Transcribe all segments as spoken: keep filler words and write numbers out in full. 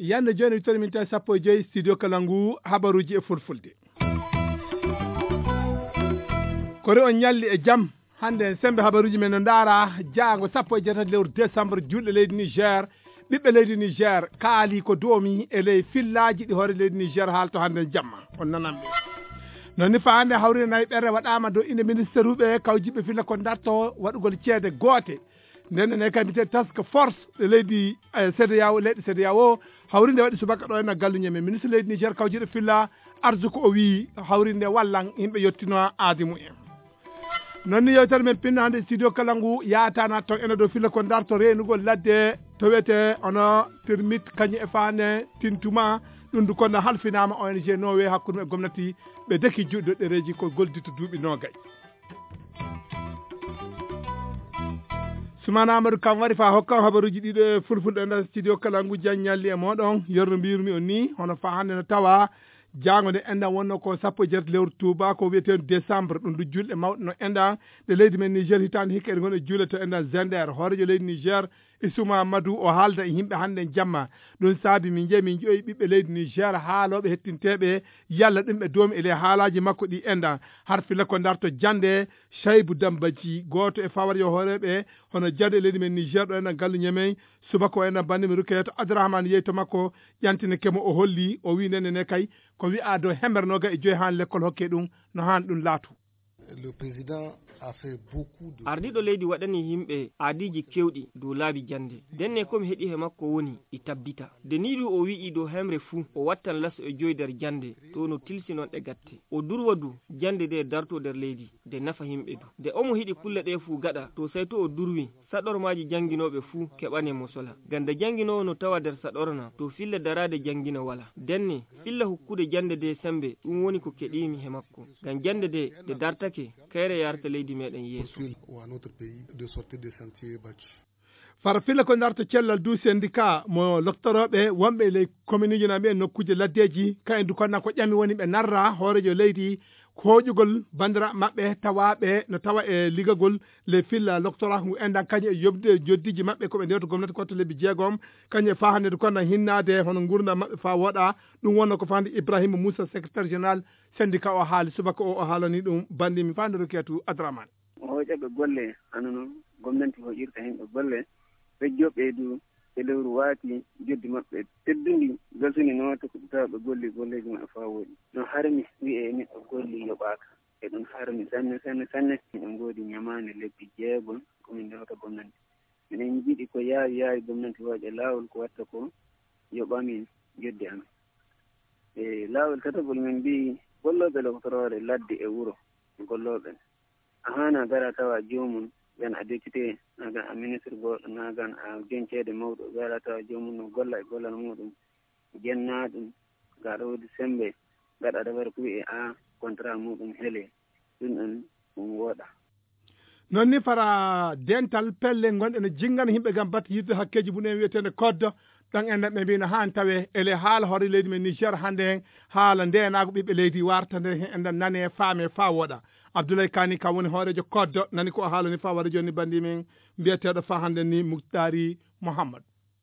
yande joni tori min ta sappo e joyi studio Kalangu habaruji e fulfulde kore on nyalli e jam hande sembe habaruji men no ndara jaango sappo e jeetati lewru décembre julɗe leydi Niger ɓiɓɓe leydi Niger kaali ko doomi e ley fillaji ɗi hoore leydi Niger haalto hande jamma on nanamɓe nonni fa hande hawrine nayi ɓerre waɗama dow inde ministére uɓe kawjiɓe filla ko darto waɗugol ceede goote nden ne kam bite task force de leydi C D A O leydi C D A O hawrinde waɗi subaka ɗo en galluñe men ministre leydi Niger kawjiɗo filla arju ko o wi hawrinde wallan yimɓe yettino aadi mumen nonni yewtere men pinno hande studio Kalangu yatana ton ene dow filla ko darto renugol ladde to wiyete ono termite kañum e fane tintuma ɗum du kono halfinama O N G Nowe hakkude e gomnati ɓe deki juɗɗo ɗereji ko goldito duuɓi nogay Soumana Amadou Kam wari fa hokkam habaruji ɗiɗo e fulfulde nder studio Kalangu jaññalli e moɗon yorno mbirumi on ni hono fa hande no tawa jango nde enɗan wonno ko sappo e jeetati lewru Touba ko wiyeten décembre ɗum du julɗe mawɗe no enɗan nde leydi men Niger hitande hikka eɗe gonɗe juule to enɗan Zender hoorejo leydi Niger Issouma Amadou o haalda e yimɓe hande jamma ɗum saabi min jeeyi min ƴoyi ɓiɓɓe leydi Niger haaloɓe hettinteɓe yalla ɗum ɓe doomi ele haalaji makko ɗi enɗan har filla ko darto jande Saybou Dambaji goto e fawarjo hooreɓe hono jade leydi men Niger ɗo enɗan gallu ñemen subaka o enɗan bandimi Rukayeto Abdourahmane yeyi to makko ƴantine kemo o holli o wi nene ne kay ko wi'a dow hembernoga e joyi han l'école hokke ɗum no han ɗum laatu le président a fait beaucoup de ardiɗo leydi waɗani yimɓe aadiji kewɗi dow laabi jande denne komi heeɗi he makko woni e tabbita de ni ɗum o wi'i dow hemre fuu o wattan laso e joyi nder jande to no tilsi noon ɗe gatte o durwa du jande de darto nder leydi de nafa yimɓe du de omo hiɗi kulle ɗe fuu gaɗa to sey to o durwi saɗormaji jangguinoɓe fuu keɓane mo sola ganda jangguinowo no tawa nder saɗorna to filla darade jangguino wala denne filla hukkude jande de sembe ɗum woni ko keɗimi he makko ngam jande de de dartake kayre yarta leydi meɗen yeeso fara filla ko darto cellal du syndicat mo loktoroɓe wonɓe ley commune ji naɓe nokkuje laddeji kayen du konna ko ƴami woni ɓe narra hoorejo leydi hoƴugol bandira maɓɓe tawaɓe no tawa e ligagol les filla doctorat ngu endan kañum e yobde joddiji maɓɓe koɓe ndewto gomnati koto lebbi jeegom kañum e fa hande du konna hinnade hono gurdam maɓɓe fa woɗa ɗum wonno ko fande Ibrahima Moussa secrétaire général syndicat o haali subaka o o haalani ɗum bandimi fande Rukayeto Abdourahmane hoƴaɓe golle anono gomnati hoƴirta himɓe golle ɓe joɓɓeydu e lewru waati joddi maɓɓe teddundi gasuni noota ko tawa ɓe golli golleji maɓɓe fa woɗi no harmi wi'e neɗɗo golli yoɓaka e ɗum harmi sanne sanne sanne miɗen goodi ñamande lebbi jeegom komin ndewta gomnati minen jiiɗi ko yaawi yaawi gomnati hooƴa laawol ko watta ko yoɓamin joddi amen e laawol tatagol min mbi golloɓe lokotorore ladde e wuuro golloɓe a hana gara tawa joomum gan a député nagan a ministre goɗɗo nagan a joñceede mawɗo gara tawa joomum no golla e gollal muɗum jenna ɗum gaɗa woodi sembe gaɗa aɗa wara ko wi'e a contrat muɗum heele ɗum ɗon ɗum wooɗa noon ni fara dental pelle gonɗe no jingana yimɓe gam batta yidde hakkeji mumen wiyetede koddo ɗon enɗan ɓe mbino han tawe ele haala hoore leydi men Niger hande hen haala ndenago ɓiɓɓe leydi wartande hen enɗan nane faame fa woɗa Abdoulaye Kani kam woni hoorejo koddo nani ko haalani fa wara joni bandi men mbiyeteɗo fa hande ni Muktari Mouhammad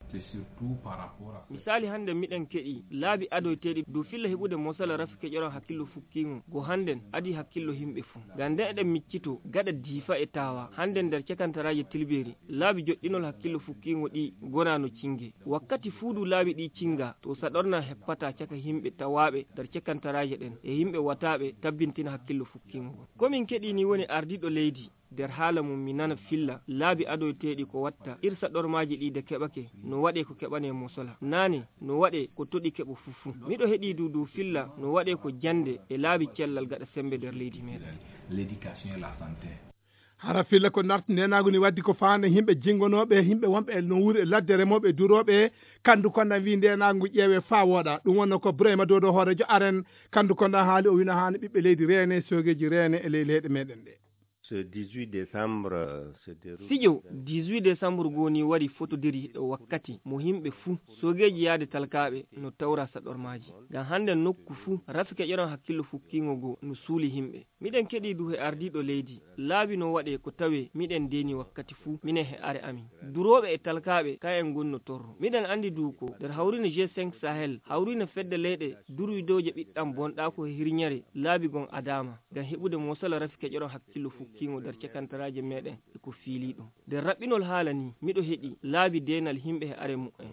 misali hande miɗen keɗi laabi adoyteɗi dow filla heɓude mosala rafi keƴoran hakkillo fukkigo go handen adi hakkillo yimɓe fuu ngam nden eɗen miccito gaɗa diifa e tawa handen nder cekantaraji tilberi laabi joɗɗinol hakkillo fukkigo ɗi gonano cingue wakkati fuudu laabi ɗi cinga to saɗorna heppata caka yimɓe tawaɓe nder cekantaraji ɗen e yimɓe wataɓe tabbintina hakkillo fukkigo komin keɗi ni woni ardiɗo leydi nder haala mum mi nana filla laabi adoyteɗi ko watta irsa ɗormaji ɗi de keɓake no waɗe ko keɓane mo sola nane no waɗe ko toɗi keɓo fufu miɗo heeɗi du du filla no waɗe ko jande e laabi cellal gaɗa sembe nder leydi meɗen l'éducation et la santé hara filla ko darto ndenago ni waddi ko fande yimɓe jingonoɓe yimɓe wonɓe no wuuri e ladde remoɓe duroɓe kandu konda wi ndenago ƴeewe fa woɗa ɗum wonno ko Brahima Dodo hoorejo aren kandu konda haali o wino hani ɓiɓɓe leydi reene sogeji reene e ley leyɗe meɗen ɗe Ce dix-huit décembre se déroule. Fijo dix-huit décembre goni wari photo diri e wakkati mo himɓe fuu sogeji yaade talkaɓe no tawra saɗormaji ngam hande nokku fuu rafike ƴeron hakkillo fukkingo go no suuli himɓe miɗen keɗi du he ardiɗo leydi laabi no waɗe ko tawe miɗen deni wakkati fuu minen he are amin duroɓe e talkaɓe ka en gonno torro miɗen andi du ko nder hawrino G cinq Sahel hawrino fedde leyɗe durwidoje ɓiɗɗam bonɗa ko hirñare laabi gon adama ngam heɓude mosala rafike ƴeron hakkillo fukkingo nder cekantaraje meɗen e ko fiili ɗum nder raɓɓinol haala ni miɗo heɗi laabi denal himɓe he are mu'en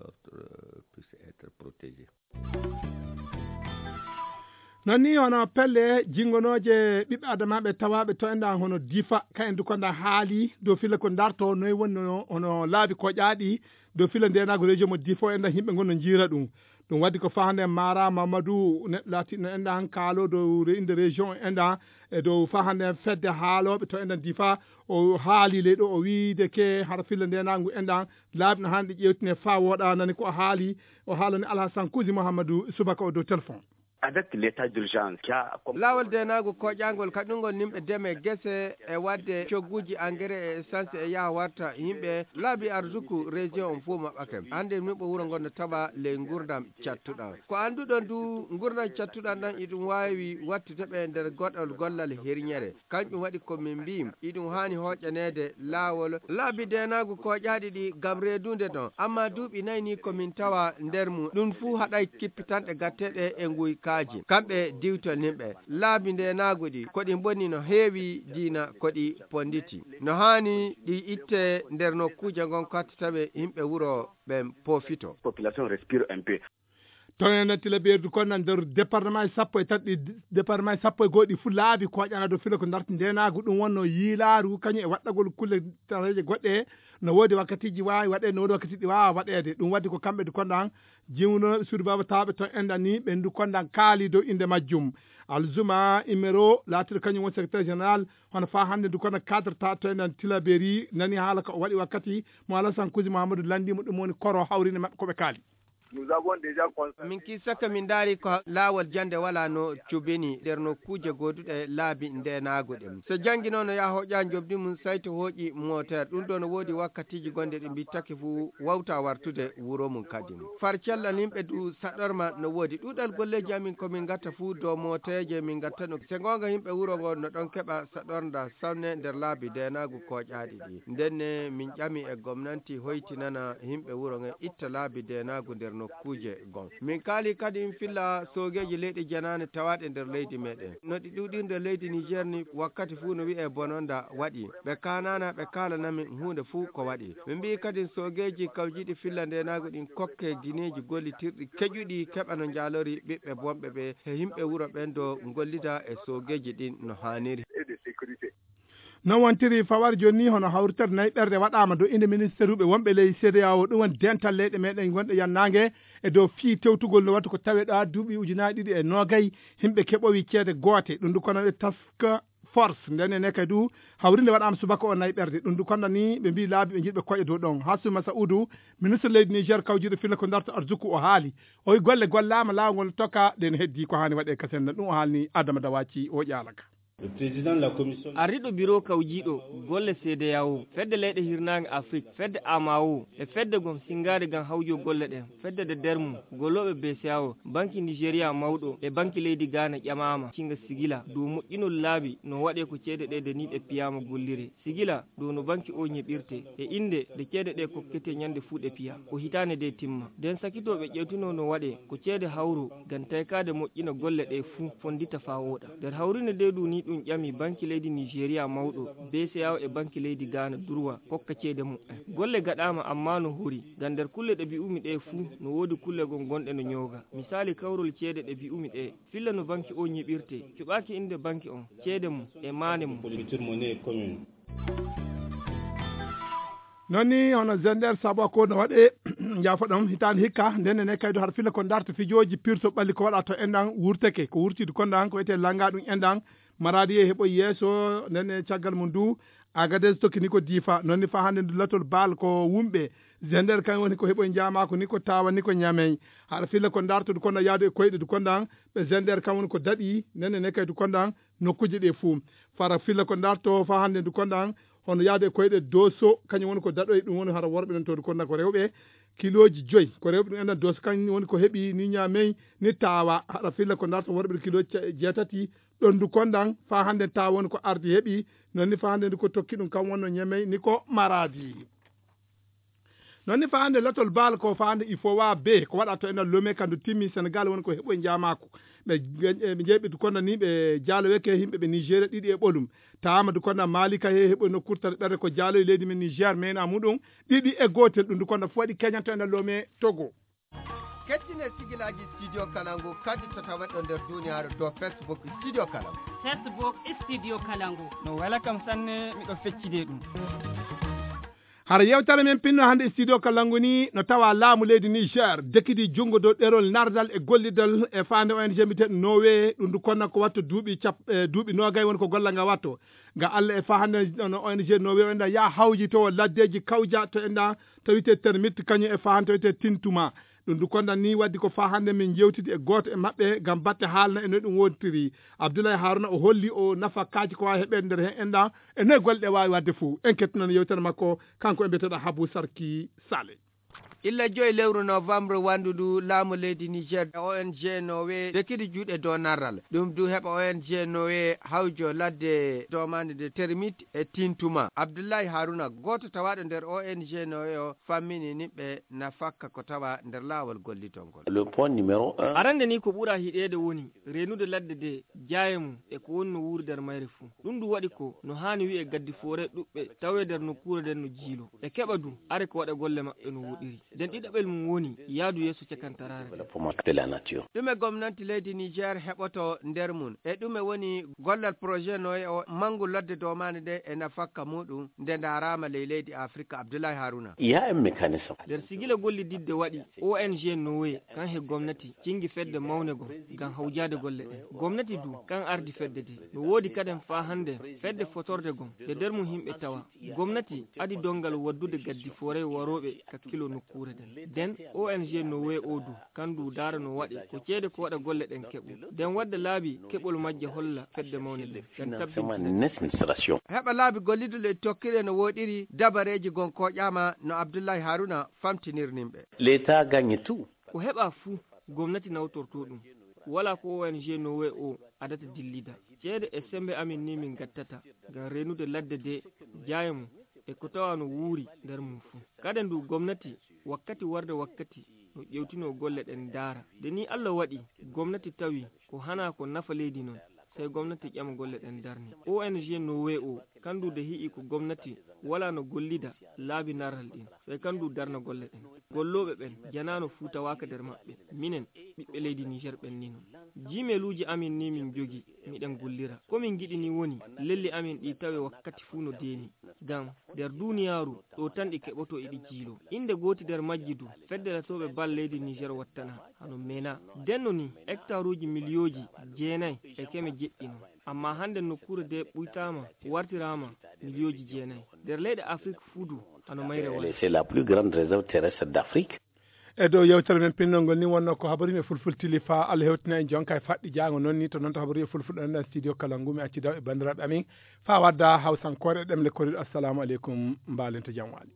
nonni hono pelle jingonoje ɓiɓɓe adamaɓe tawaɓe to enɗan hono difa ka en dukonda haali dow filla ko darto noyi woni hono laabi koƴaɗi dow filla ndenago région mo difo enɗan yimɓe gonno jiira ɗum ɗum waddi ko fahande mara mamadou neɗɗo latino enɗan kaalo dow inde région enɗan e dow fahande fedde haaloɓe to enɗan difa o haali leyɗo o wiide ke hara filla ndenagu enɗan laabi no hande ƴewtine fa woɗa nani ko haali o haalani Alhassane Kousi Mouhamadou Subaka o dow téléphone. Avec l'état d'urgence qui a lawol denago koƴangol kaɗungol nimɓe deme gese e wadde cogguji engrais e essence e yaha warta yimɓe laabi arsuku région on fof maɓɓake hande miɓo wuuro gonno taɓa ley gurdam cattuɗam ko anduɗon du gurdam cattuɗam ɗan iɗum wawi wattudeɓe nder goɗɗol gollal herñere kañƴum waɗi komin mbi iɗum hani hoƴanede lawol laabi denago koƴaɗi ɗi gam redude ɗon amma duuɓi nayni komin tawa nder mum ɗum fuu haɗay kippitanɗe gatteɗe e nguy kamɓe diwtol nimɓe laabi nde naguɗi koɗi bonni no heewi diina koɗi ponditi no hani ɗi itte nder nokkuje gon kattataɓe yimɓe wuuro ɓe profito population respire un peu to en tila ɓeydu kon nan nder département sappo e tati département sappo e goɗɗi fu laabi koƴana do fila ko darti ndenago ɗum wonno yiilaaru kañum e waɗɗagol kulle tareje goɗɗe no woodi wakkatiji wawi waɗe no woodi wakkati ɗi wawa waɗede ɗum waddi ko kamɓe du konɗan jiwnoɓe suudu baba taɓe to enɗan ni ɓe du konɗan kaali dow inde majjum Alzuma Imero laatiɗo kañum woni secrétaire général hono fa hande du kono cadre ta to enɗan Tilaberi nani haala ko waɗi wakkati mo Alassane Kousi Mouhamadou landimo ɗum woni koro hawrine mabɓe koɓe kaali. Nous avons déjà constaté min kisaka min daari ko laawol jande wala no cubini nder no kuje goduɗe laabi ndenago ɗem so jangi noon no yaha hoƴa jobdi mum sayto hooƴi moteur ɗum ɗo no woodi wakkatiji gonɗe ɗi mbittake fu wawta wartude wuuro mum kadi far cellal yimɓe du saɗorma no woodi ɗuɗal golleji amin komin gatta fu dow moteje min gatta no se gonga yimɓe wuuro ngo no ɗon keɓa saɗorda sanne nder laabi ndenago koƴaɗi ɗi ndenne min ƴami e gomnanti hoytinana yimɓe wuuro ngo itta laabi ndenago nder nokkuje gon min kaali kadi filla sogeji leyɗi janane tawaɗe nder leydi meɗen no ɗi ɗuɗi nder leydi Niger ni wakkati fuu no wi'e bononda waɗi ɓe kanana ɓe kalanamin hunde fuu ko waɗi ɓe mbi kadi sogeji kawjiɗi filla ndenago ɗin kokke guineji gollitirɗi keƴuɗi keɓa no jalori ɓiɓɓe bonɓe ɓe he yimɓe wuuro ɓen do gollida e sogeji ɗin no haniri non wontiri fawar joni hono hawritere nayi ɓerde waɗama dow inde ministére uɓe wonɓe ley C D A O ɗum woni dental leyɗe meɗen gonɗe yannangue e dow fii tewtugol no watta ko taweɗa duuɓi ujunaji ɗiɗi e nogayi himɓe keɓowi ceede goote ɗum du kono ɗe taska force ndenene kay du hawrinde waɗama subaka o nayi ɓerde ɗum du kono ni ɓe mbi laabi ɓe jiɗɓe koƴe dow ɗon Hassouma Saoudou ministre leydi Niger kawjiɗo filla ko darta arzuku o haali o wi golle gollama lawol tokka ɗen heddi ko hani waɗe kasen ɗum o haalni Adama Dawaci o ƴalaka arriɗo bureau kawjiɗo golle C D A O fedde leyɗe hirnage Afrique fedde A M A O e fedde gon singade gam hawjo golle ɗen fedde de dermu golloɓe B C A O banque Nigéria mawɗo e banque leydi Ghana ƴamama cinga sigila dow moƴƴinol laabi no waɗe ko ceede ɗe de ni ɗe piyama gollire sigila dow no banque o ñeɓirte e inde de ceede ɗe kokkete ñande fuu ɗe piya ko hitane de timma nden sakitoɓe ƴewtuno no waɗe ko ceede hawru gam taykade moƴƴina golle ɗe fuu fondita fa woɗa nder hawrine de du ni ɗum ƴami banque leydi Nigéria mawɗo B C A O e banque leydi Ghana durwa kokka ceede mum golle gaɗama amma no huri gam nder kulle ɗe bi'umi ɗe fuu no woodi kulle gon gonɗe no ñooga misali kawrol ceede ɗe bi'umi ɗe filla no banque o ñiɓirte cuɓaki inde banque on ceede mum e maane mum nonni hono zender sabo ko no waɗe jafo ɗum hitande hikka ndenne kaydo har filla ko darta fijoji pirto ɓalli ko waɗa to enɗan wurteke ko wurtide konɗan ko wiyete langa ɗum enɗan maradi e heɓo yeeso nenne caggal mum du Agadez tokki ni ko difa nonni fa hande ndu latol bal ko wumbe zender kan woni ko hebo jama ko ni ko tawa ni ko nyamey har filla ko darto ko na yaade koyde du kondan be zender kan woni ko dadi nene ne kay du kondan nokkuje de fu fara filla ko darto fa hande du kondan hono yaade koyde doso kany woni ko dado dum woni har worbe non to du kondan ko rewbe kiloji joy ko rewbe dum enda doso kan woni ko hebi ni nyamey ni tawa har filla ko darto worbe kilo jetati don du kondan fa hande tawa woni ko ardi hebi nonni fa hande ko tokki dum kam wonno nyamey ni ko maradi nonni fa hande lotol bal ko fa hande il faut wa be ko wada to ena lome kandu timmi Senegal won ko hebo jamako be be jeebi du konda ni be jalo weke himbe be Nigeria didi e bolum taama du konda Malika he hebo no kurtal bere ko jalo e leydi men Niger men amudum didi e gotel dum du konda fodi Kenya to ena lome Togo. Kettine sigilaji studio Kalangu kadi tatawa ɗo nder duniyaaru to Facebook studio Kalangu. Facebook studio Kalangu. No wala kam sanne miɗo feccide ɗum. Hara yewtere men pinno hande studio Kalangu ni no tawa laamu leydi Niger dekidi jungo do ɗerol nardal e gollidal e fande O N G miten Nowe ɗum du konna ko watto duuɓi cap e duuɓi nogay woni ko golla nga watto nga Allah e fa hande no O N G Nowe enda ya hawji to laddeji kawja to enda to wite termite kañum e fa hande to wite tintuma ɗum du kondan ni waddi ko fa hande min yewtidi e goto e mabɓe gam batte haalna e no ɗum wontiri Abdoulaye Haruna o holli o nafa kaji ko wawi heɓede nder hen enda e noy golɗe wawi wadde fo en kettinon yewtere makko kanko e mbiyeteɗo Habou Sarki Sale. illa joyi lewru novembre wandudu laamu leydi Niger O N G Nowe dekidi juuɗe dow narral ɗum du heɓa O N G Nowe hawjo ladde domande de termite e tintuma. Abdoulaye Haruna goto tawaɗo nder O N G Nowe o fammini nimɓe nafakka ko tawa nder laawol gollitongol. Le point numéro un arande ni ko ɓuura hiɗede woni renude ladde de jayemu e ko woni no wuuri nder mayre fuu ɗum du waɗi ko no hani wi'e gaddi foore ɗuɓɓe tawe nder no kuura nden no jiilo e keɓa du are ko waɗa golle maɓɓe no wuɗiri den ɗiɗaɓel mum woni yaadu yeeso cakantarare ɗume gomnanti leydi Niger heɓoto nder mum e ɗume woni gollal projet Nowe o mangu ladde domande de e nafakka muɗum nde darama ley leydi Afrique. Abdoulaye Haruna il y a un mécanisme nder sigila golli didde waɗi O N G Nowe kan he gomnati cingi fedde mawne go gam hawjade golle ɗen gomnati du kan ardi fedde de no woodi kaden fa hande fedde fotorde gon de nder mum himɓe tawa gomnati adi dongal waddude gaddi foore waroɓe kakkilo nokkure den den O N G Nowe o du kandu dara no waɗi ko ceede ko waɗa golle ɗen keɓu den wadde laabi keɓol majje holla fedde mawne ɗen den administration heɓa laabi gollidule e tokkire no woɗiri dabareji gon ko ƴama no Abdoulaye Haruna famtinirnimɓe. L'état gagne tout ko heɓa fuu gomnati nawtorto ɗum wala ko O N G Nowe o adata dillida ceede e sembe amin ni min gattata ngam renude ladde de jayemu e ko tawa no wuuri nder mum fuu kaden du gomnati wakkati warde wakkati no ƴewtino golle ɗen daara de ni Allah waɗi gomnati tawi ko hana ko nafa leydi noon sey gomnati ƴama golle ɗen darni O N G Nowe o kandu de hi'i ko gomnati wala no gollida laabi naral ɗin sey kandu darna golle ɗen golloɓe ɓen janano fuu tawaka nder maɓɓe minen ɓiɓɓe leydi Niger ɓen ni noon jimeluji amin ni min jogi miɗen gollira komin giɗi ni woni lelli amin ɗi tawe wakkati fuu no deeni gam nder duniyaru ɗo tan ɗi keɓoto eɗi jiilo inde goti nder majji du feddelatoɓe bal leydi Niger wattana hano mena denno ni hectare uji milioji jeenayi e keme jeɗɗino amma hande nokkure de ɓuytama wartirama milioji jeenayi nder leyɗe Afrique fuudu hano mayre wala. C'est la plus grande réserve terrestre d'Afrique. e dow yewtere men pinnolngol ni wonno ko habaruji e fulful tili fa Allah hewtina en jonka e faɗɗi jango noon ni to noon to habaruji e fulful ɗon nder studio Kalangu mi accidaw e bandiraɓe amin fa wadda hawsankore e ɗemle koriɗo assalamu aleykum mbalen to jam waali.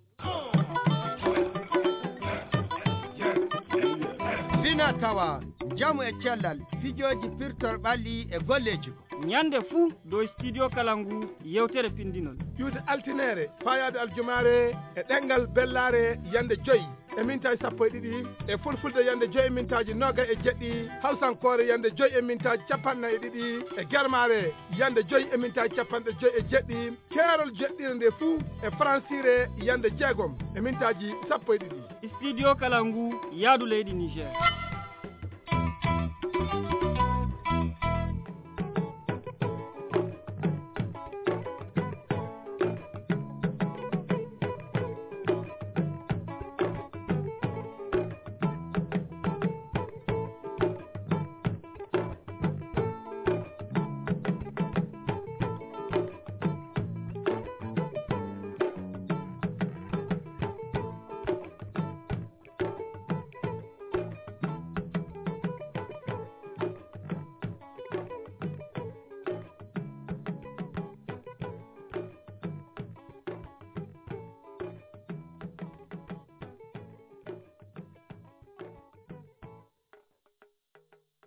Fina tawa jamu e cellal fijoji pirtor ɓalli e golleji ñande fuu dow studio Kalangu yewtere pindinol yuude altinere fayade aljumare e ɗengal bellare yande joyyi e mintaji sappo e ɗiɗi e fulfulde yande joyi e mintaji noga e jeɗɗi hawsankore yande joyi e mintaji capanɗe e ɗiɗi e guermare yande joyi e mintaji capanɗe joyi e jeɗɗi keerol jeɗɗire nde fuu e francire yande jeegom e mintaji sappo e ɗiɗi studio Kalangu yaadu leydi Niger.